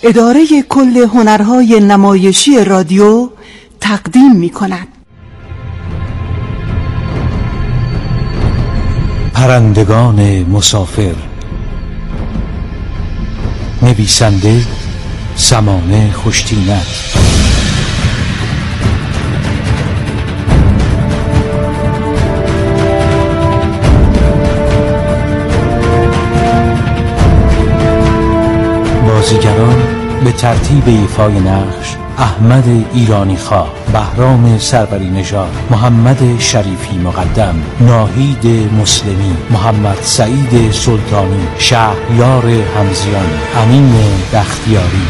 اداره کل هنرهای نمایشی رادیو تقدیم می کند. پرندگان مسافر، نویسنده سمانه خوشتینت، بازیگران به ترتیب ایفای نقش: احمد ایرانی خواه، بهرام سروری نژاد، محمد شریفی مقدم، ناهید مسلمی، محمد سعید سلطانی، شهریار همزیان، امین بختیاری.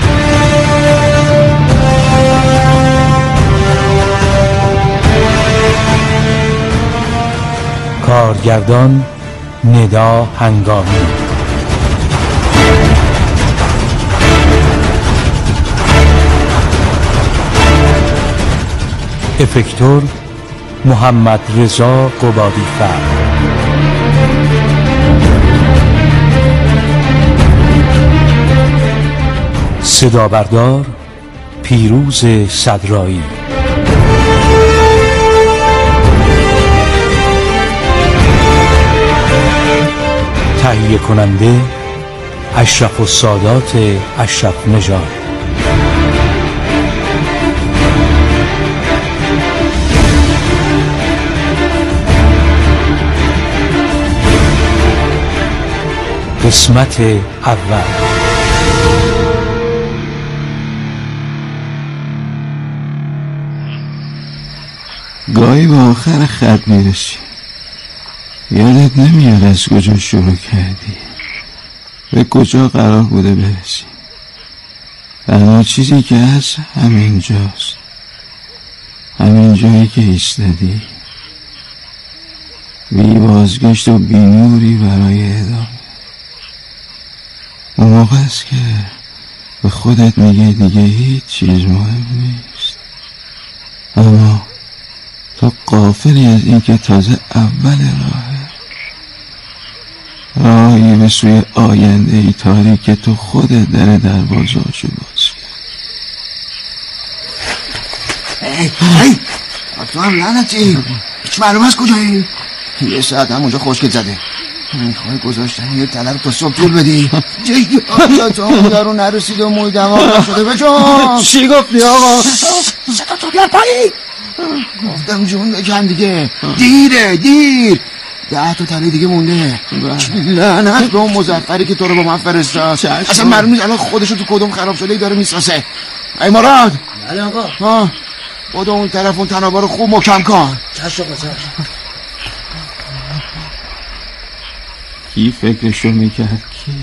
کارگردان ندا هنگامی. افکتور محمد رضا قبادی فر. صدا بردار پیروز صدرایی. تهیه کننده اشرف السادات اشرف نژاد. قسمت اول. گاهی به آخر خط میرسی، یادت نمیاد از کجا شروع کردی، به کجا قرار بوده برسی. تنها چیزی که هست همین جاست، همین جایی که ایستادی، بی بازگشت و بی نوری برای ادامه. اون موقع است که به خودت میگه دیگه هیچ چیز مهم نیست، اما تو غافلی از این که تازه اول راهی به سوی آینده ای تاریک که تو خودت در دروازه‌اشو باز هی تو هم لعنتی، هیچ معلوم است کجایی؟ یه ساعت هم اونجا خشکت زده، میخوای گذاشتن یه تله رو تا صبح طول بدی؟ جایی تو اون دارو نرسید و موی دماغ شده بجان. چی گفتی آقا؟ صدا تو بیار پایی. گفتم جون بکن دیگه، دیر 10 تا تله دیگه مونده. لعنت به اون مظفری که تو رو با من فرستاد، اصلا معلوم نیست الان خودشو تو کدوم خراب شده ای داره میسازه. ای مراد. بله آقا. خود اون طرف اون تنابا رو خوب محکم کن. چشم آقا. کی فکرشو میکرد؟ کی؟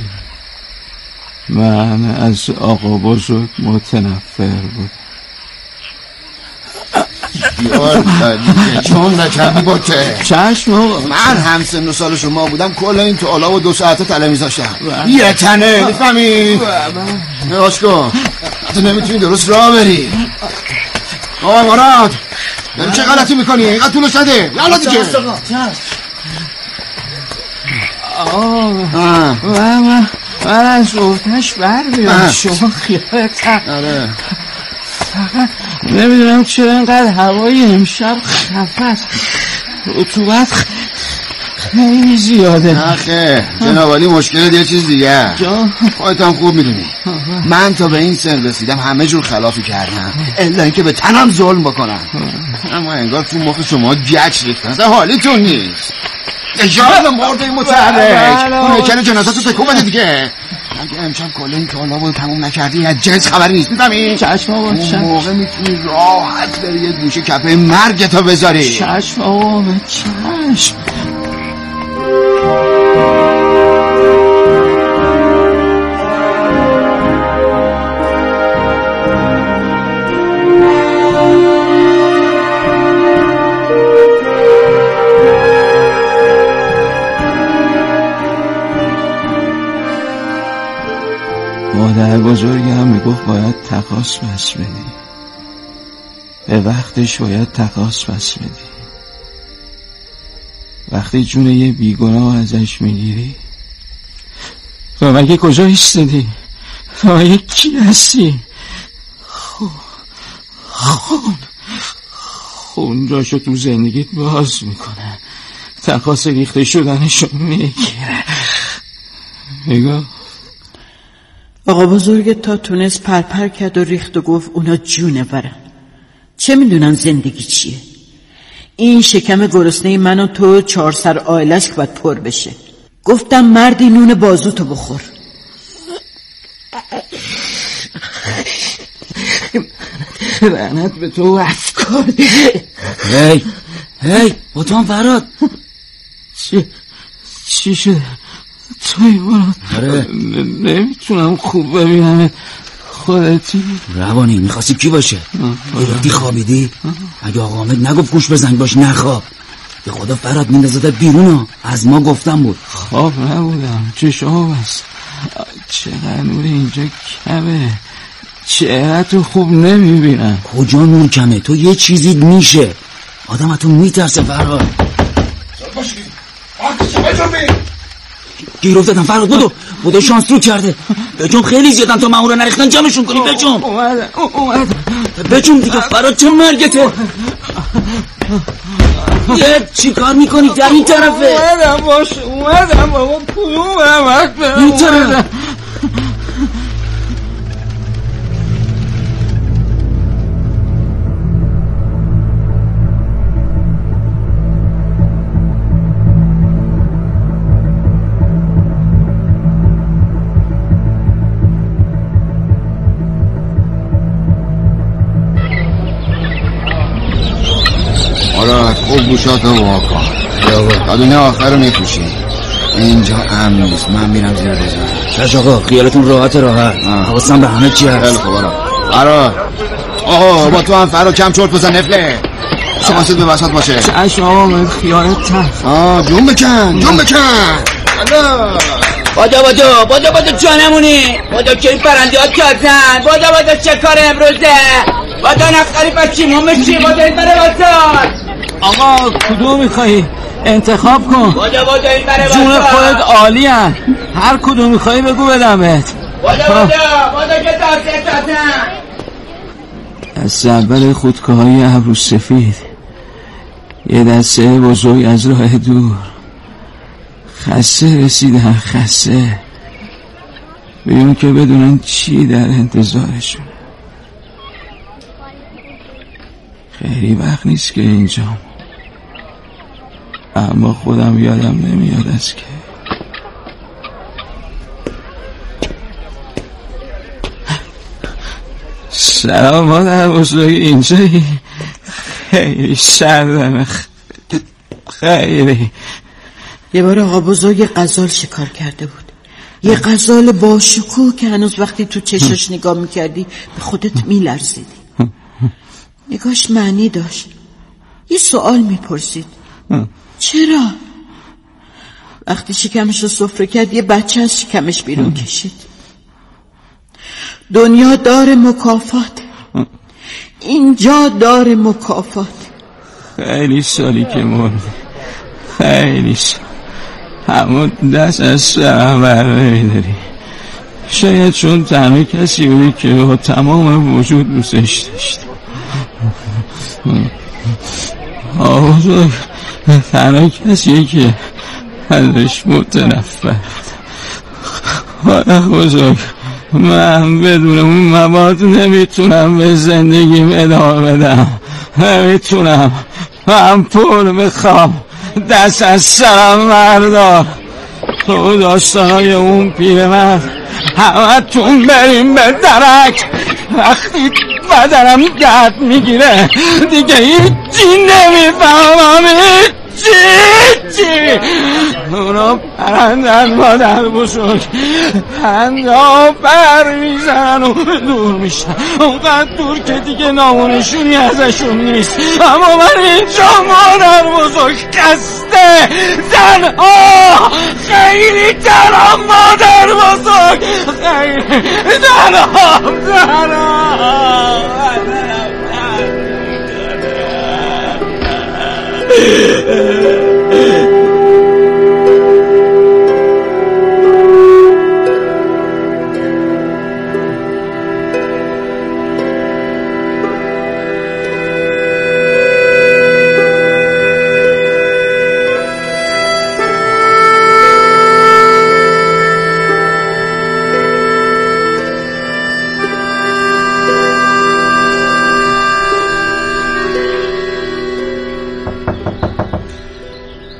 من از آقا بزرگ متنفر بود. چون نکردی باته. چشم آقا. من هم سن و سال شما بودم کل این توالا و 2 ساعته تله میذاشتم. یه تنه میفهمی؟ نگاش کن، تو نمیتونی درست راه بری. آقا مراد داری چه غلطی میکنی؟ اینقدر طولش نده. یالا دیگه. من از روتش برمیام. شما خیالتم. آره. فقط نمیدونم چرا اینقدر هوای امشب خفه است، رطوبت خیلی زیاده. نخه جناب مشکل یه چیز دیگه. خودت هم خوب میدونی من تا به این سن رسیدم همه جور خلافی کردم الا اینکه به تنم ظلم بکنم، اما انگار تو مخ شما گچ ریختن، اصلا حالیتون نیست. اجازه مرد این متحرک اون هیکل جنازه تو تکون بده دیگه. اگه امشب کل این کالا رو تموم نکردی از جنس خبری نیست، میفهمی؟ چشم آقا. اون موقع میتونی راحت بری یه گوشه کپه مرگتو بذاری. چشم آقا. چشم. مادر بزرگی هم میگفت باید تقاص بس بدی، به وقتش باید تقاص بس بدی. وقتی جون یه بیگناه ازش میگیری، تو مگه کجا ایستادی؟ تو یکی هستی. خون جاشو تو زندگیت باز میکنه، تقاس ریخته شدنشو میگیره. نگاه آقا بزرگ تا تونست پرپر کرد و ریخت و گفت اونا جونورن، چه میدونن زندگی چیه؟ این شکم گرسنه من و تو 4 سر آیلش که باید پر بشه. گفتم مردی نون بازوتو بخور. لعنت به تو افکار. هی با تو هم فراد. چی شده؟ توی مراد. آره نمیتونم خوب ببینم. خودتی؟ روانی میخواستی کی باشه؟ رفتی خوابیدی؟ اگه آقا حامد نگفت گوش بزنگ باش نخواب. به خدا فراد میندازده بیرون. از ما گفتم بود. خواب نبودم، چشام بست. چقدر نور اینجا کمه، چهره‌تو خوب نمیبینم. کجا نور کمه؟ تو یه چیزی میشه آدم تو میترسه فراد. گیر افتادم فراد. بدو شانس رو کرده. بجم خیلی زیادن تا مامورا نریختن جمعشون کنی. بجم اومدم بجم دیگه فراد. چه مرگته؟ چی کار میکنی؟ در این طرفه. اومدم بابا. کدوم این طرف. آره خوب گوشاتو واکن. تا دونه آخر رو میپوشی. اینجا امن نیست. من میرم زیر بزن. شش آقا خیالتون راحت. حواسم به همه چی هست. خیلی خوب. آقا با تو هم فرا کم چرت بزن. نفله حواست به وسط باشه. چشم آقا خیالت تخت. جون بکن. بادو جانمونی. بادو که این پرنده ها کازن. بادو چه کار امروزه؟ بادو نفقری بچی مامشی. بادو این بره واسان. آقا کدوم میخوایی؟ انتخاب کن. بادو این بره واسان. جون خودت عالی هن. هر کدوم میخوایی بگو بدمت. بادو که تازن. از اول خودکاهی ابرو سفید، یه دسته بزرگ از راه دور، خسته رسیدن. خسته بیون که بدونن چی در انتظارشون. خیلی وقت نیست که اینجام، اما خودم یادم نمیاد از که سلام مادر بزرگ. اینجایی؟ خیلی سردمه. خیلی. یه بار آقا بزرگ غزال شکار کرده بود. یه غزال با شکوه که هنوز وقتی تو چشاش نگاه میکردی به خودت میلرزیدی. نگاهش معنی داشت. یه سوال میپرسید. چرا؟ وقتی شکمش رو سفره کرد یه بچه از شکمش بیرون کشید. دنیا دار مکافات، اینجا دار مکافات. خیلی سالی که مرد، خیلی سال، اما دست از سرم بر نمیداری. شاید چون تنها کسی بودی که با تمام وجود دوستش داشت. آبازو تنها کسیه که ازش متنفر. خدا بزرگ، من بدون اون مواد نمیتونم به زندگیم ادامه بدم. نمیتونم. من پول میخوام. دست از سرم بردار. تو داستانای اون پیرمرد همه تون بریم به درک. وقتی بدنم گرد میگیره دیگه هیچی نمیفهمم. چی؟ اونا پرندن مادر بزرگ. پرنده ها پر میزنن و دور میشن، اونقدر دور که دیگه نامونشونی ازشون نیست. اما من اینجا مادر بزرگ خسته، تنها، خیلی تنها مادر بزرگ. خیلی تنها.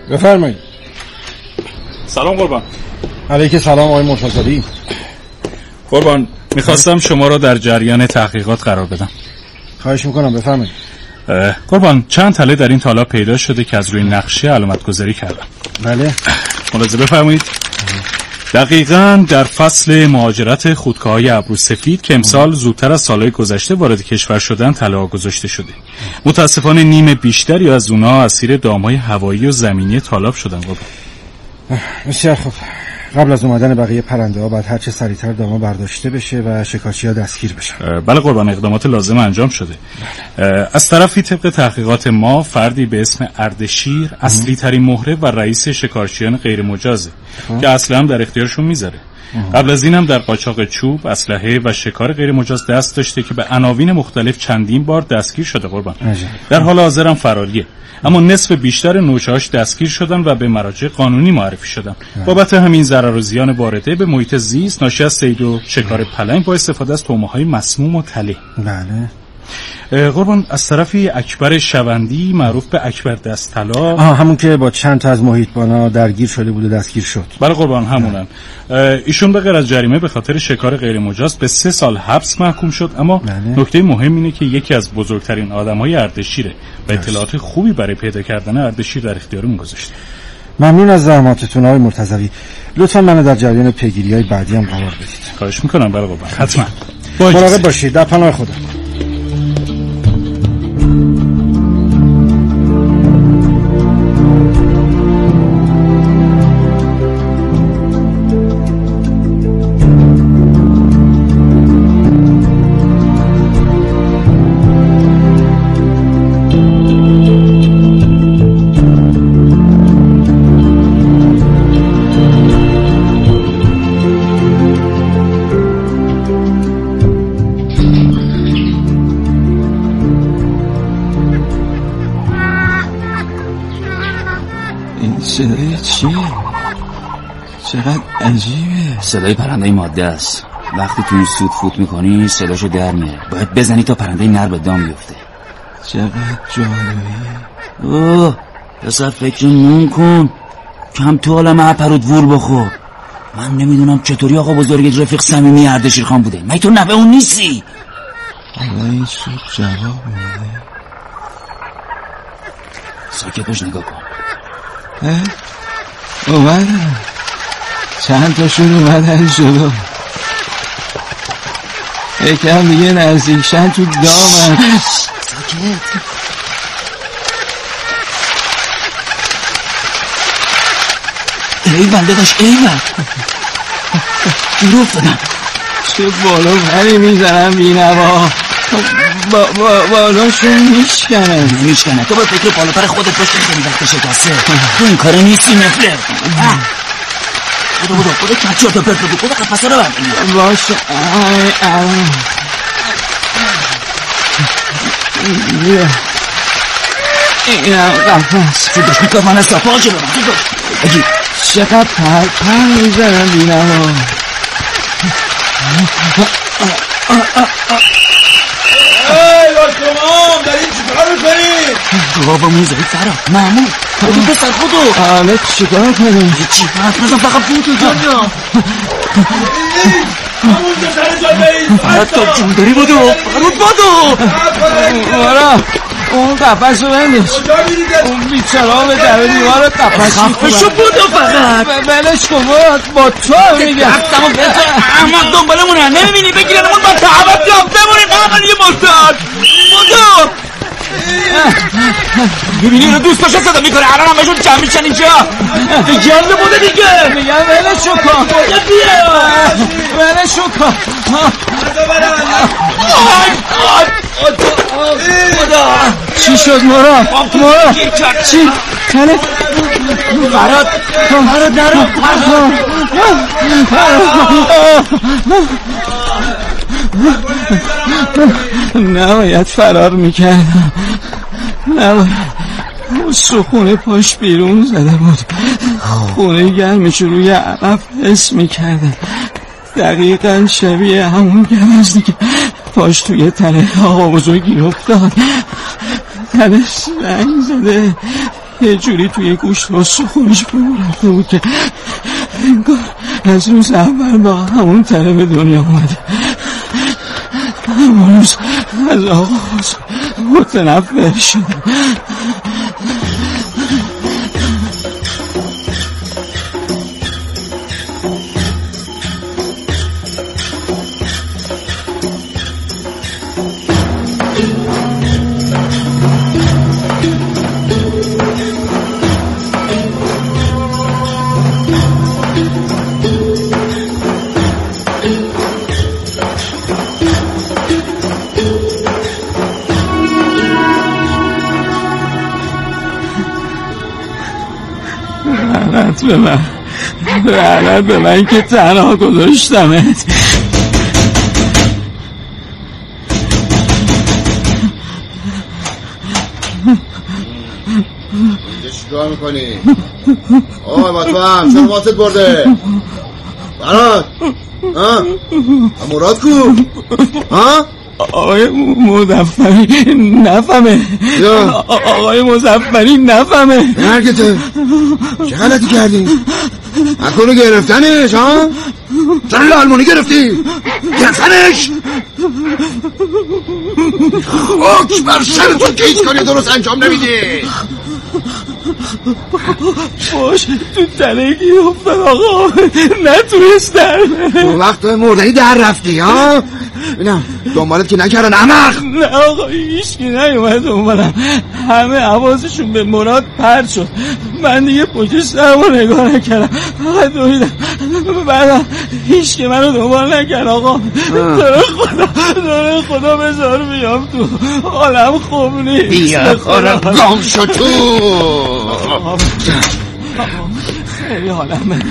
بفرمایید. سلام قربان. علیک سلام آقای مرتضوی. قربان میخواستم شما را در جریان تحقیقات قرار بدم. خواهش میکنم بفرمایید. قربان چند تله در این تالاب پیدا شده که از روی نقشه علامت گذاری کردم. بله. ملاحظه بفرمایید. دقیقاً در فصل مهاجرت خودکارهای ابرو سفید که امسال زودتر از سالهای گذشته وارد کشور شدن طلاها گذاشته شده. متاسفانه نیم بیشتری از اونها اسیر دامهای هوایی و زمینی تالاب شدن. بسیار خوب. قبل از اومدن بقیه پرنده ها باید هر چه سریعتر دامها برداشته بشه و شکارچی ها دستگیر بشن. بله قربان، اقدامات لازم انجام شده. از طرفی طبق تحقیقات ما فردی به اسم اردشیر اصلی ترین مهره و رئیس شکارچیان غیر مجازه که اصلا هم در اختیارشون میذاره. قبل از اینم در قاچاق چوب، اسلحه و شکار غیر مجاز دست داشته که به عناوین مختلف چندین بار دستگیر شده قربان. در حال حاضر هم فراریه. اما نصف بیشتر نوچه‌هاش دستگیر شدن و به مراجع قانونی معرفی شدن. بابت همین ضرر و زیان وارده به محیط زیست ناشی از صید و شکار پلنگ با استفاده از طعمه‌های مسموم و تله. بله. قربان از طرفی اکبر شوندی معروف به اکبر دستطلا، همون که با چند تا از محیطبانا درگیر شده بود و دستگیر شد. بله قربان همونن. ایشون به غیر از جریمه به خاطر شکار غیر مجاز به 3 سال حبس محکوم شد. اما نکته مهم اینه که یکی از بزرگترین آدم‌های اردشیره و اطلاعات خوبی برای پیدا کردن اردشیر در اختیارمون گذاشته. ممنون از زحماتتون آقای مرتضوی. لطفاً منو در جریان پیگیری‌های بعدی هم قرار بدید. خواهش می‌کنم. بله قربان حتما. مراقب باشید. در پناه خدا. صدای چیه؟ چقدر عجیبه. صدای پرنده ماده است. وقتی تو این سود فوت میکنی صداشو در میاره. باید بزنی تا پرنده نر به دام بیفته. چقدر جالبه. اوه پسر فکر نون کن. کم تو عالم هپرود وول بخور. من نمیدونم چطوری آقا بزرگ رفیق صمیمی اردشیر خان بوده. مگه تو نوه اون نیستی؟ حالا این سود جواب میده. ساکت باش نگاه کن. اومدن چند تاشون اومدن جلو. یکم دیگه نزدیکشن تو دامن. ساکت. ایول داداش ایول. گیر افتادم. چه بالا پری میزنم بینوا. بالاشون میشکنه. تو با فکر بالا پر خودت باش که خیلی وقت شکسته. تو این کاره نیستی نفله. بودو کچی تو پرت بگو. بودو قفصه رو برد. باشه اینم قفص. تو داشت میکرد من از تا پاچه برم. تو داشت بگی چقدر پر میزنم بینم. ای باشتمام در این چیکار میکنی؟ بابا موزهی فرا محمود خودو پسر خودو. حالا چیکار کنیم؟ چی فرات نزم فقط بودو جانیا. همون که سر جا بید فرات تا جون داری بودو. فرات بودو مارا اون قفص رو بندش. اون بیچاره به در دیوار قفص خفشو بودو فقط. بلش کن با تو میگم. رفتم و بهتر احمد دنبالمونه. نمیبینی بگیرنمون با تعبت یا بمونیم اول یه مستد بودو. میبینی اونو دوست باشه صدا میکنه. الان هم بهشون جمع میشن اینجا. گرده بوده دیگه. میگم ولشو کن. باید بیا ولشو کن. چی شد مارا؟ چی؟ کنه؟ فراد نرو. نباید فرار میکردم. نباید. سخونه پاش بیرون زده بود. خونه گرمش روی عقب حس میکردم. دقیقا شبیه همون گرمزی که پاش توی تنه آقا بزرگی افتاد. تنش رنگ زده. یه جوری توی گوشت و سخونش فرو رفته بود که انگار از روز اول با همون طرف دنیا اومده. همون روز از آغاز متنفر شدم. لعنت به من که تنها گذاشتمت. اینجا چیکار میکنی؟ آقای مطمئن چرا واسط برده؟ برات مراد کو؟ آقای مظفری نفهمه. آقای مظفری نفهمه. مرگته چه غلطی کردی؟ اکنو گرفتنش ها؟ چرا لالمونی گرفتی؟ گرفتنش؟ خاک بر سرتون که هیچ کاری درست انجام نمیدی. باشه تو تنگی افتاد آقا، نتونست در اون وقت تو مردنی در رفتی ها؟ ببینم دنبالت که نکردن احمق. نه آقا هیچکی نیومد دنبالم، همه حواسشون به مراد پرت شد. من دیگه پشت سرمو نگاه نکردم، فقط دویدم. بعدم هیچکی منو دنبال نکرد آقا. داره خدا بذار بیام تو، حالم خوب نیست. بیا خورم گام شد تو. خیلی حالم بده.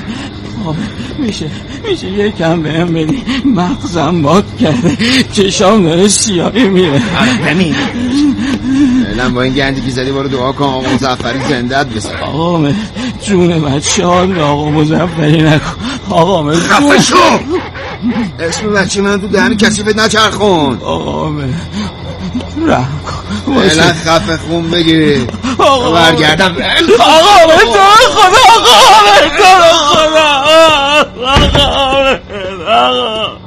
میشه یکم بهم بدی؟ مغزم باد کرده، چشام داره سیاهی میره. بمین الان با این گندی که زدی برو دعا کن آقا مظفری زندت بسن. آقا جون بچه ها آقا مظفری نکن. آقا خفه شو. اسم بچه من تو دهن کسیفت نچرخون. آقا رحم کن. الان خفه خون بگیری برگردم. آقا به تو خدا، آقا به تو خدا، آقا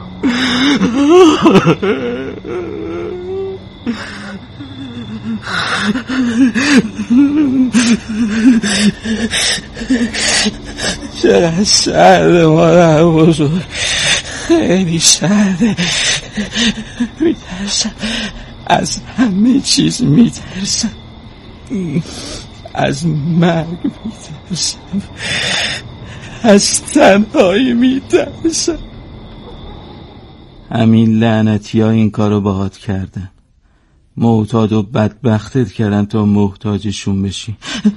چقدر سرده مادر بزرگ، خیلی سرده. میترسم از همه چیز، میترسم از مرگ، میترسم از تنهایی، میترسم. همین لعنتی ها این کارو باهات کردن، معتاد و بدبختت کردن تا محتاجشون بشی.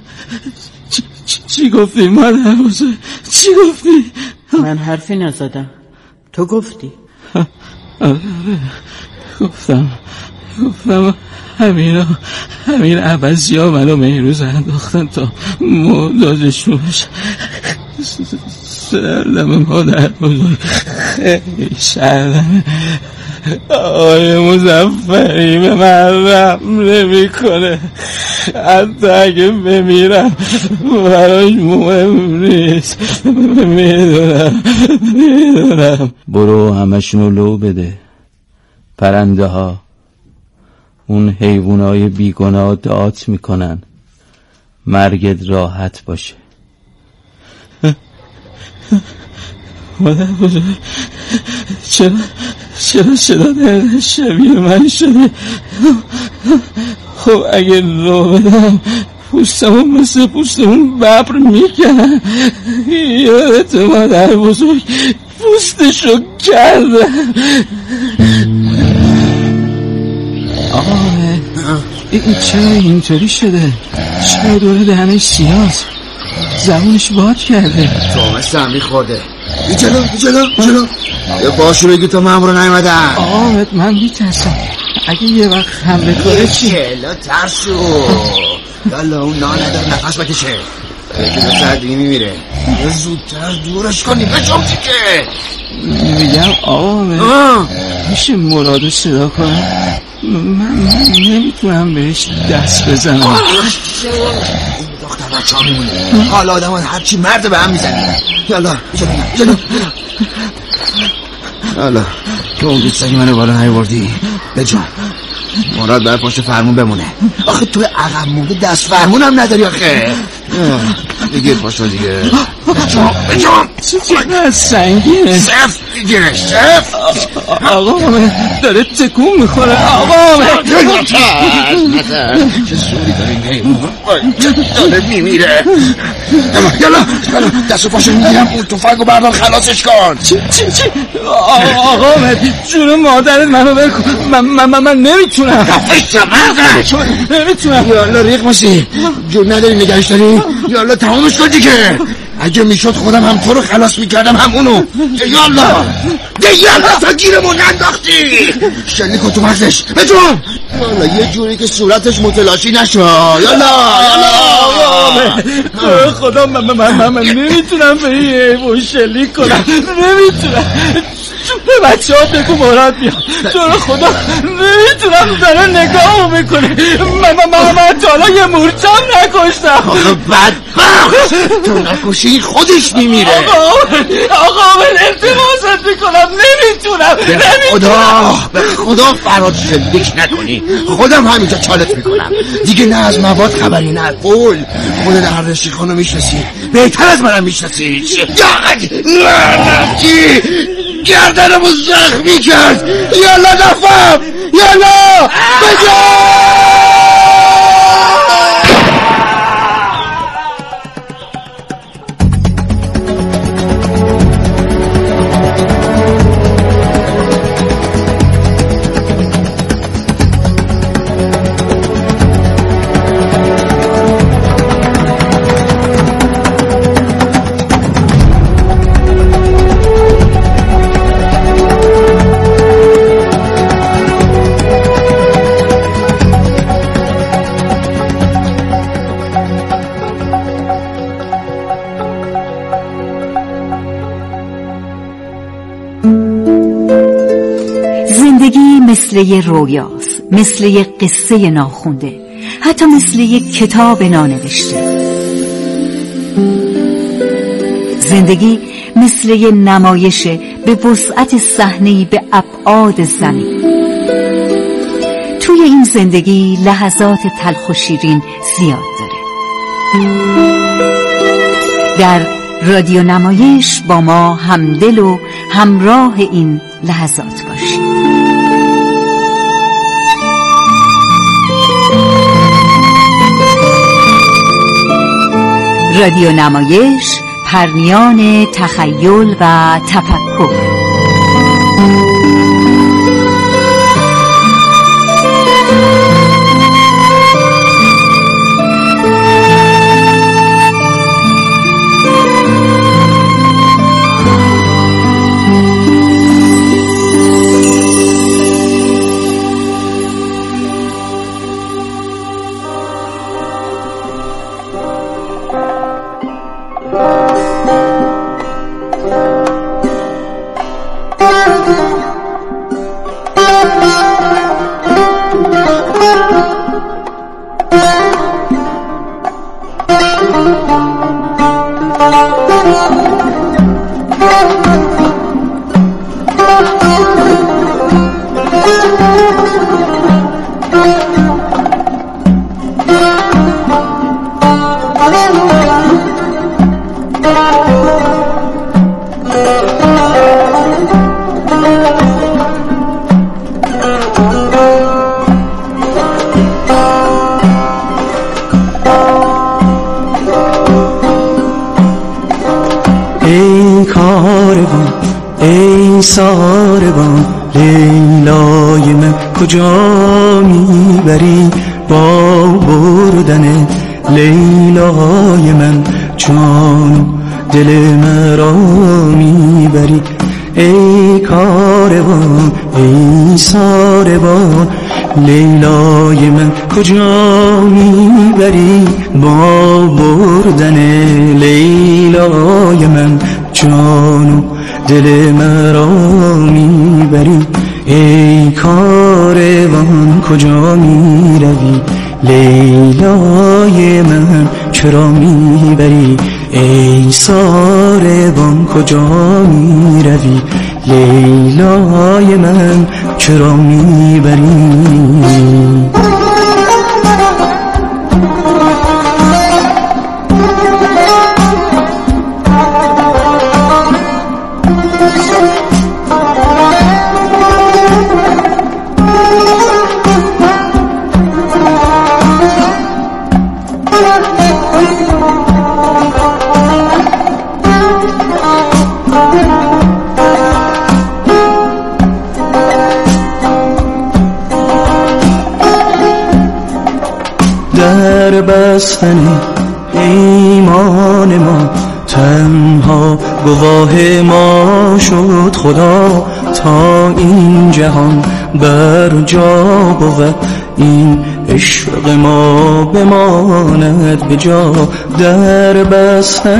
چی گفتی مادر بزرگ؟ چی گفتی؟ من حرفی نزدم، تو گفتی. گفتم همین عوضی ها منو مهروز انداختن تا محتاجشون بشن. سردم مادر بزرگ، خیلی سردم. آقای مظفری به من رحم نمی کنه، حتی اگه بمیرم براش مهم نیست. میدونم. برو همشونو لو بده. پرنده ها، اون حیوانای بیگناه دعات میکنن مرگت راحت باشه. مادر بزرگ چرا صدا در شبیه من شده؟ خب اگه لو بدم پوستمون مثل پوستمون ببر میکنن. یادت مادر بزرگ پوستشو کردن. این چرا اینطوری شده؟ چرا دوره دهنش سیاست؟ زبونش باد کرده. تومه سمی خورده. این جلو یه باشو بگی تا مامورا نیومدن. آقا من میترسم اگه یه وقت حمله کنه چی؟ چلا ترسو. یالا اون نانه نفس بکشه. یکی دو ساعت دیگه میمیره. یه زودتر دورش کنی بچم تیکه. میگم آقا میشه مرادو صدا کنم؟ من نمیتونم بهش دست بزنم. فقط چا میمونه. حالا آدم ها هرچی مرد به هم میزنه. یالا جلو یالا تو اون دوستانی منو بالا نیوردی بجام. مراد باید پشت فرمون بمونه. آخه تو عقب مونده دست فرمون هم نداری آخه. بگیر پشت دیگه. بجام چقدر سنگینه. سفت بگیرش سفت. آقا داره تکون میخوره. آقا چه سوری داری داره میمیره. یالا دست و پاشو میگیرم اون توفنگو بردار خلاصش کن. چی آقا جون مادرت منو بکن. من نمیتونم. دفعش نمیتونم. یالا ریق ماشی جور نداری نگهش داری. یالا تمامش کن دیگه. اگه میشد خودم هم تو رو خلاص میکردم همونو. یالا تا گیرمون انداختی. شلیک کن تو مغزش بجون. یالا یه جوری که صورتش متلاشی نشو. یالا خدا من نمیتونم به این حیوان شلیک کنم. نمیتونم. به بچه ها بگو مراد بیام. تو رو خدا نمیتونم. داره نگاه میکنه. من تا حالا یه مورچم نکشتم. بدبخت تو نکشی خودش میمیره. آقا من التماست میکنم. نمیتونم. به خدا فراد شلیک نکنی. خودم همینجا چالت میکنم دیگه. نه از مواد خبری نه از پول. خودت اردشیر خانو میشناسی بهتر از منم میشناسی. لعنتی گردنمو زخمی کرد. یالا دفعم یالا بجا. مثل یه رویاست، مثل یه قصه ناخونده، حتی مثل یه کتاب نانوشته. زندگی مثل یه نمایشه به وسعت صحنه‌ای به ابعاد زمین. توی این زندگی لحظات تلخ و شیرین زیاد داره. در رادیو نمایش با ما همدل و همراه این لحظات باشید. رادیو نمایش، پرنیان تخیل و تفکر. ساربان لیلای من کجا میبری با بردن لیلای من چون دل مرا میبری ای کاروان ای ساربان لیلای من کجا میبری با بردن لیلای من چون دل مرا میبری ای کاروان کجا میروی لیلای من چرا میبری؟ ای ساربان کجا میروی؟ لیلای من چرا میبری؟ در بستن ایمان ما تنها گواه ما شد خدا، تا این جهان بر جا بود این عشق ما بماند به جا. در بستن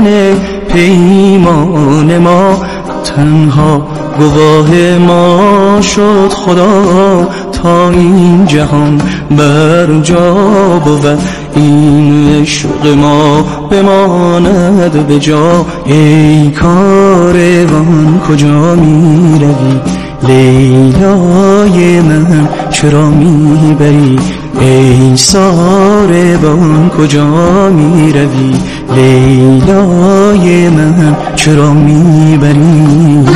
پیمان ما تنها گواه ما شد خدا، تا این جهان بر جا بود این عشق ما بماند به جا. ای کاروان کجا می روی؟ لیلای من چرا می بری؟ ای ساربان کجا می روی؟ لیلای من چرا می بری؟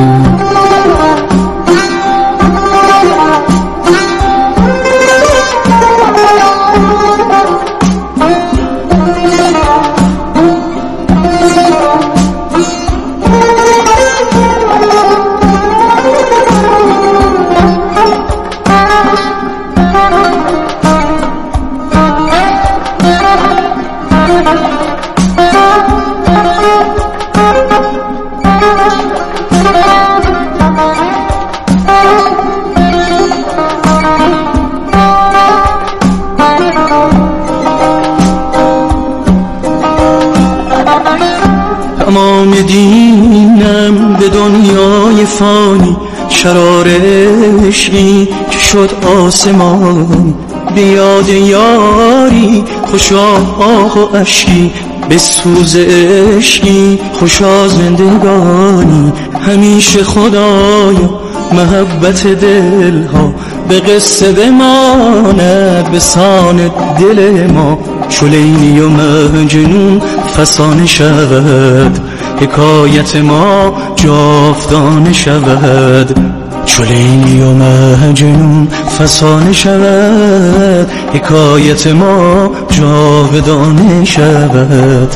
تمام دینم به دنیای فانی، شرار عشقی که شد آسمانی. به یاد یاری خوشا آه و اشکی، به سوز عشقی خوشا زندگانی. همیشه خدایا محبت دلها به قصه بماند به سان دل ما. چو لیلی و مجنون فسانه شود، حکایت ما جاودانه شود. چو لیلی و مجنون فسانه شود، حکایت ما جاودانه شود.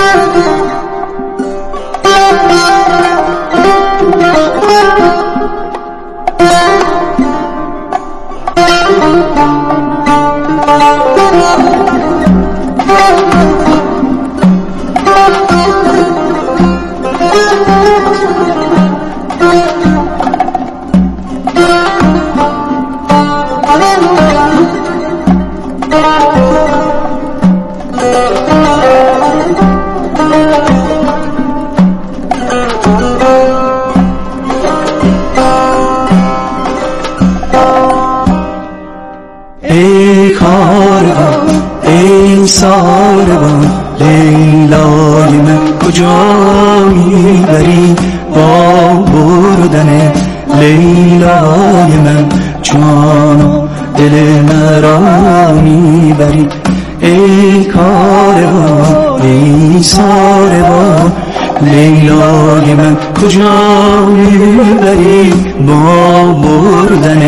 ای کاروان ای ساربان، لیلای من کجا میبری؟ با بردن لیلای من جان و دل مرا میبری. ای کاروان ای ساربان، لیلای من کجا میبری؟ با بردن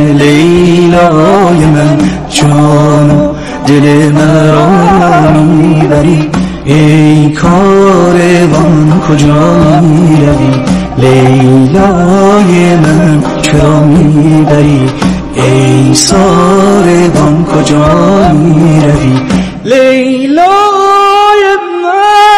لیلای من جان و دل مرا میبری. ای کاروان کجا میروی؟ لیلای من چرا میبری؟ ای ساربان کجا میروی؟ لیلا